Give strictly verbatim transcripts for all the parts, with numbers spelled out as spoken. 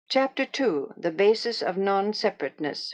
Chapter two. The Basis of Non-Separateness.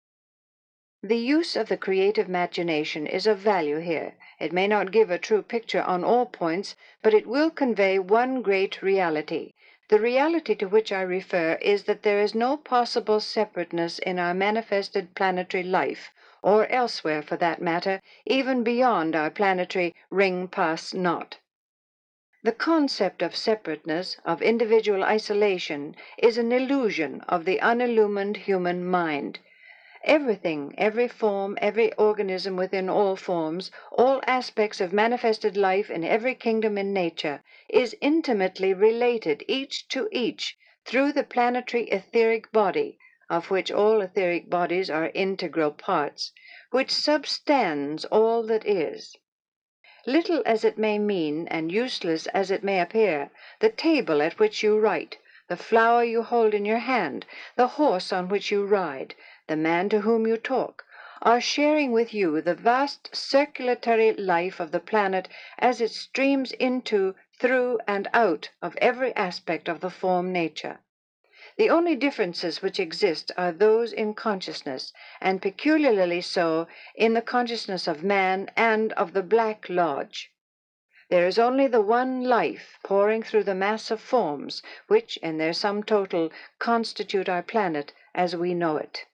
The use of the creative imagination is of value here. It may not give a true picture on all points, but it will convey one great reality. The reality to which I refer is that there is no possible separateness in our manifested planetary life, or elsewhere for that matter, even beyond our planetary ring-pass-knot. The concept of separateness, of individual isolation, is an illusion of the unillumined human mind. Everything, every form, every organism within all forms, all aspects of manifested life in every kingdom in nature, is intimately related each to each through the planetary etheric body, of which all etheric bodies are integral parts, which substands all that is. Little as it may mean, and useless as it may appear, the table at which you write, the flower you hold in your hand, the horse on which you ride, the man to whom you talk, are sharing with you the vast circulatory life of the planet as it streams into, through, and out of every aspect of the form nature. The only differences which exist are those in consciousness, and peculiarly so in the consciousness of man and of the Black Lodge. There is only the one life pouring through the mass of forms, which, in their sum total, constitute our planet as we know it.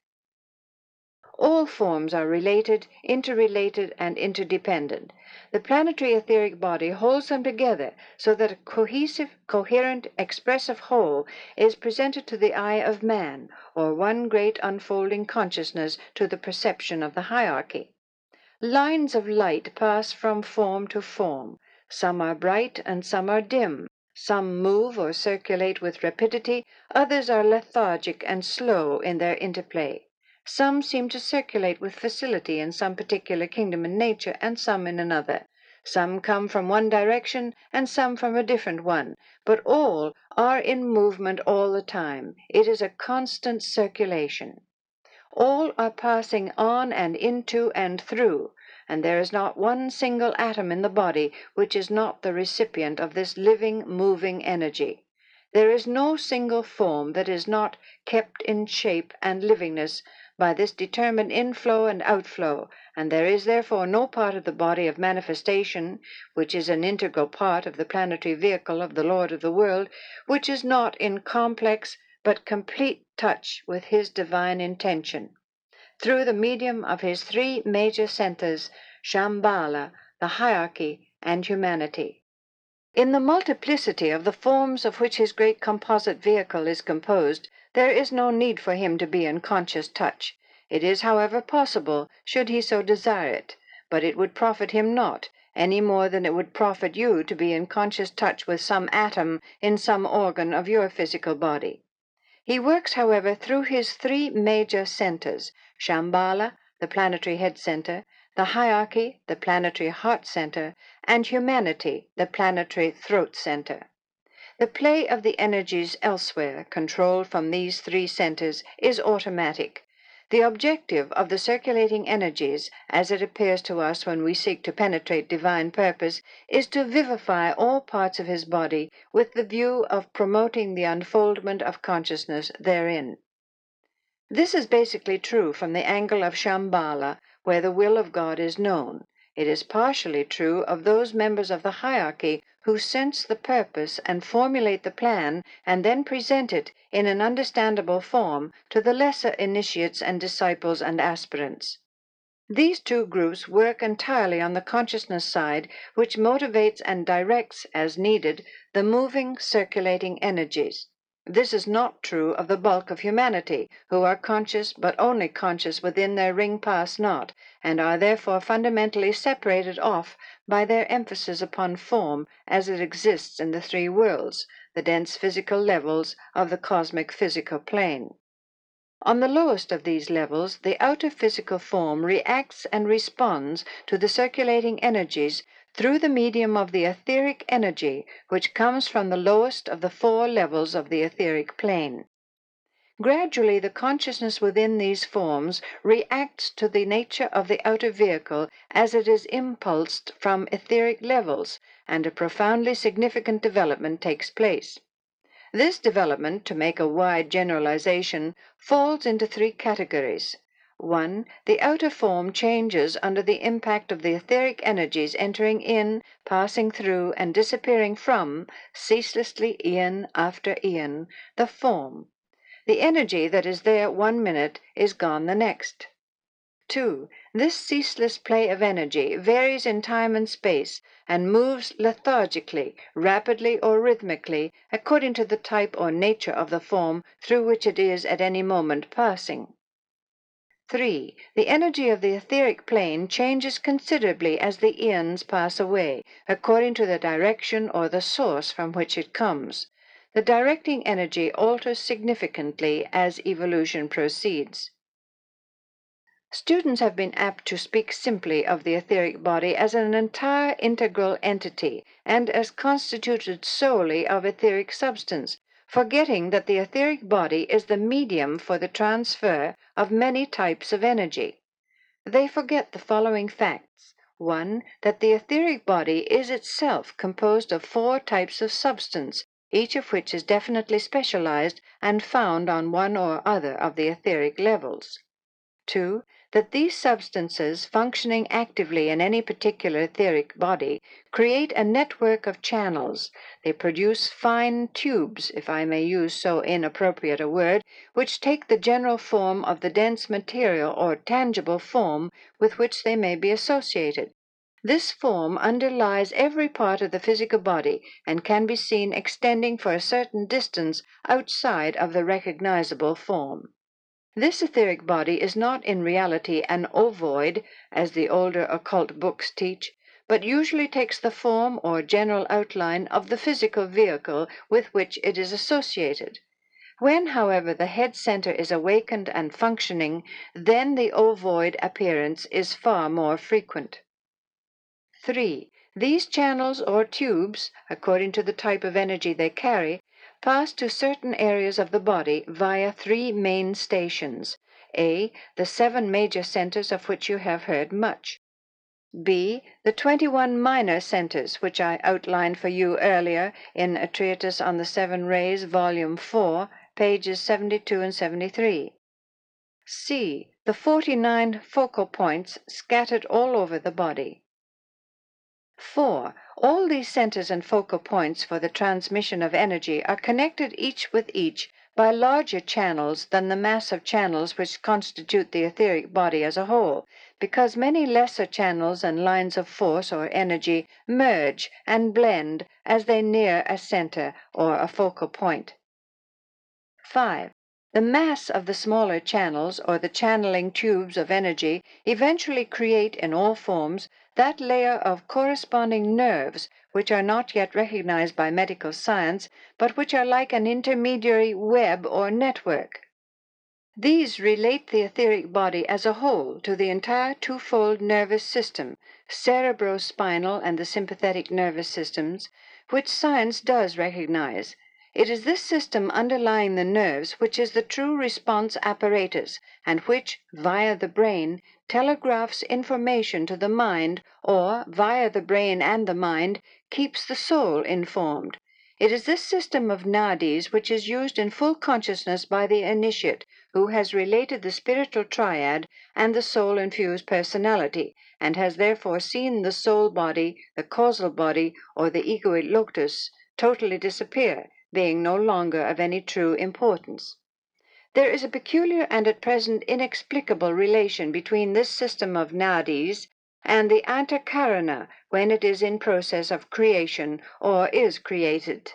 All forms are related, interrelated, and interdependent. The planetary etheric body holds them together so that a cohesive, coherent, expressive whole is presented to the eye of man, or one great unfolding consciousness to the perception of the hierarchy. Lines of light pass from form to form. Some are bright and some are dim. Some move or circulate with rapidity, others are lethargic and slow in their interplay. Some seem to circulate with facility in some particular kingdom in nature, and some in another. Some come from one direction, and some from a different one, but all are in movement all the time. It is a constant circulation. All are passing on and into and through, and there is not one single atom in the body which is not the recipient of this living, moving energy. There is no single form that is not kept in shape and livingness by this determined inflow and outflow, and there is therefore no part of the body of manifestation, which is an integral part of the planetary vehicle of the Lord of the world, which is not in complex but complete touch with his divine intention, through the medium of his three major centers, Shambhala, the hierarchy, and humanity. In the multiplicity of the forms of which his great composite vehicle is composed, there is no need for him to be in conscious touch. It is, however, possible, should he so desire it, but it would profit him not, any more than it would profit you to be in conscious touch with some atom in some organ of your physical body. He works, however, through his three major centers, Shambhala, the planetary head center, the hierarchy, the planetary heart center, and humanity, the planetary throat center. The play of the energies elsewhere, controlled from these three centers, is automatic. The objective of the circulating energies, as it appears to us when we seek to penetrate divine purpose, is to vivify all parts of his body with the view of promoting the unfoldment of consciousness therein. This is basically true from the angle of Shambhala, where the will of God is known. It is partially true of those members of the hierarchy who sense the purpose and formulate the plan and then present it in an understandable form to the lesser initiates and disciples and aspirants. These two groups work entirely on the consciousness side, which motivates and directs, as needed, the moving, circulating energies. This is not true of the bulk of humanity, who are conscious but only conscious within their ring-pass-knot, and are therefore fundamentally separated off by their emphasis upon form as it exists in the three worlds, the dense physical levels of the cosmic physical plane. On the lowest of these levels, the outer physical form reacts and responds to the circulating energies through the medium of the etheric energy, which comes from the lowest of the four levels of the etheric plane. Gradually, the consciousness within these forms reacts to the nature of the outer vehicle as it is impulsed from etheric levels, and a profoundly significant development takes place. This development, to make a wide generalization, falls into three categories. One, the outer form changes under the impact of the etheric energies entering in, passing through, and disappearing from, ceaselessly eon after eon, the form. The energy that is there one minute is gone the next. Two, this ceaseless play of energy varies in time and space and moves lethargically, rapidly or rhythmically, according to the type or nature of the form through which it is at any moment passing. Three, the energy of the etheric plane changes considerably as the eons pass away, according to the direction or the source from which it comes. The directing energy alters significantly as evolution proceeds. Students have been apt to speak simply of the etheric body as an entire integral entity and as constituted solely of etheric substance, forgetting that the etheric body is the medium for the transfer of many types of energy. They forget the following facts. One, that the etheric body is itself composed of four types of substance, each of which is definitely specialized and found on one or other of the etheric levels. Two, that these substances functioning actively in any particular etheric body create a network of channels. They produce fine tubes, if I may use so inappropriate a word, which take the general form of the dense material or tangible form with which they may be associated. This form underlies every part of the physical body and can be seen extending for a certain distance outside of the recognizable form. This etheric body is not in reality an ovoid, as the older occult books teach, but usually takes the form or general outline of the physical vehicle with which it is associated. When, however, the head center is awakened and functioning, then the ovoid appearance is far more frequent. Three, these channels or tubes, according to the type of energy they carry, pass to certain areas of the body via three main stations. A, the seven major centers of which you have heard much. B, the twenty-one minor centers which I outlined for you earlier in a treatise on the seven rays, volume four, pages seventy-two and seventy-three. C, the forty-nine focal points scattered all over the body. Four, all these centers and focal points for the transmission of energy are connected each with each by larger channels than the mass of channels which constitute the etheric body as a whole, because many lesser channels and lines of force or energy merge and blend as they near a center or a focal point. Five, the mass of the smaller channels or the channeling tubes of energy eventually create in all forms that layer of corresponding nerves which are not yet recognized by medical science, but which are like an intermediary web or network. These relate the etheric body as a whole to the entire twofold nervous system, cerebrospinal and the sympathetic nervous systems, which science does recognize. It is this system underlying the nerves which is the true response apparatus, and which, via the brain, telegraphs information to the mind, or, via the brain and the mind, keeps the soul informed. It is this system of nadis which is used in full consciousness by the initiate, who has related the spiritual triad and the soul-infused personality, and has therefore seen the soul body, the causal body, or the egoid locus, totally disappear, being no longer of any true importance. There is a peculiar and at present inexplicable relation between this system of nadis and the antakarana when it is in process of creation or is created.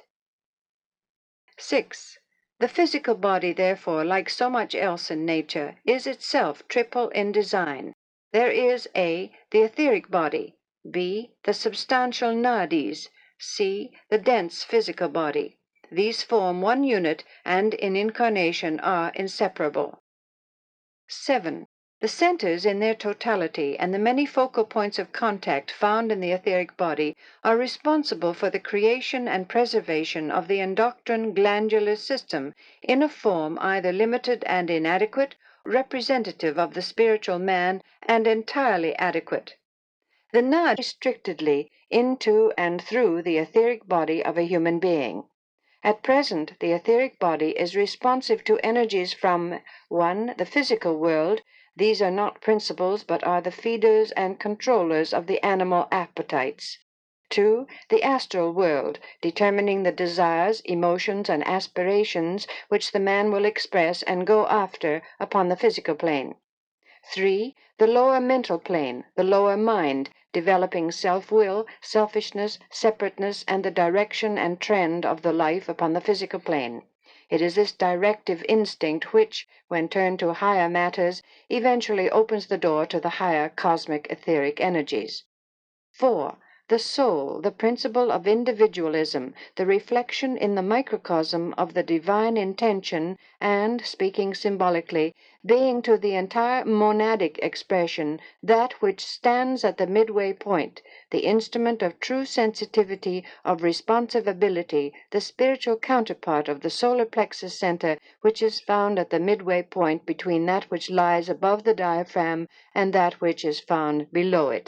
Six. The physical body, therefore, like so much else in nature, is itself triple in design. There is A, the etheric body, B, the substantial nadis, C, the dense physical body. These form one unit and in incarnation are inseparable. Seven. The centers in their totality and the many focal points of contact found in the etheric body are responsible for the creation and preservation of the endocrine glandular system in a form either limited and inadequate, representative of the spiritual man, and entirely adequate. The nad restrictedly into and through the etheric body of a human being. At present, the etheric body is responsive to energies from one. The physical world. These are not principles, but are the feeders and controllers of the animal appetites. two. The astral world, determining the desires, emotions, and aspirations which the man will express and go after upon the physical plane. three. The lower mental plane, the lower mind, developing self-will, selfishness, separateness, and the direction and trend of the life upon the physical plane. It is this directive instinct which, when turned to higher matters, eventually opens the door to the higher cosmic etheric energies. four. The soul, the principle of individualism, the reflection in the microcosm of the divine intention, and, speaking symbolically, being to the entire monadic expression that which stands at the midway point, the instrument of true sensitivity, of responsive ability, the spiritual counterpart of the solar plexus center, which is found at the midway point between that which lies above the diaphragm and that which is found below it.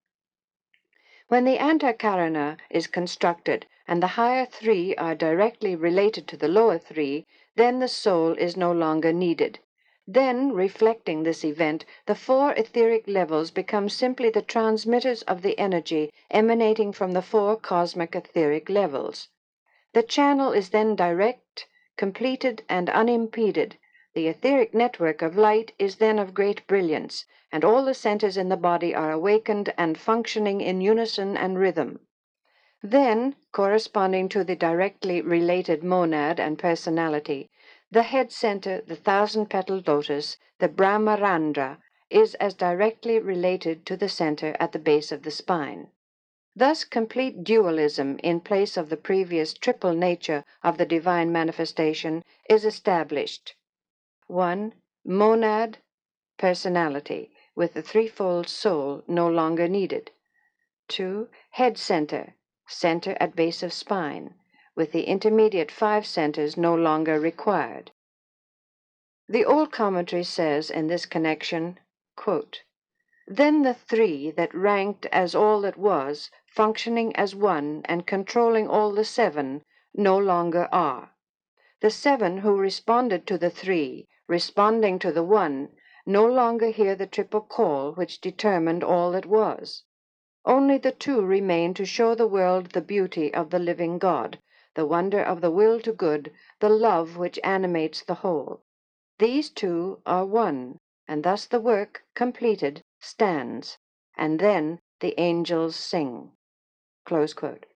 When the Antakarana is constructed and the higher three are directly related to the lower three, then the soul is no longer needed. Then, reflecting this event, the four etheric levels become simply the transmitters of the energy emanating from the four cosmic etheric levels. The channel is then direct, completed, and unimpeded. The etheric network of light is then of great brilliance, and all the centers in the body are awakened and functioning in unison and rhythm. Then, corresponding to the directly related monad and personality, the head center, the thousand-petaled lotus, the Brahmarandra, is as directly related to the center at the base of the spine. Thus complete dualism, in place of the previous triple nature of the divine manifestation, is established. one. Monad, personality, with the threefold soul no longer needed. two. Head center, center at base of spine, with the intermediate five centers no longer required. The old commentary says in this connection, quote, "Then the three that ranked as all that was, functioning as one and controlling all the seven, no longer are. The seven who responded to the three, responding to the one, no longer hear the triple call which determined all that was. Only the two remain to show the world the beauty of the living God, the wonder of the will to good, the love which animates the whole. These two are one, and thus the work, completed, stands, and then the angels sing." Close quote.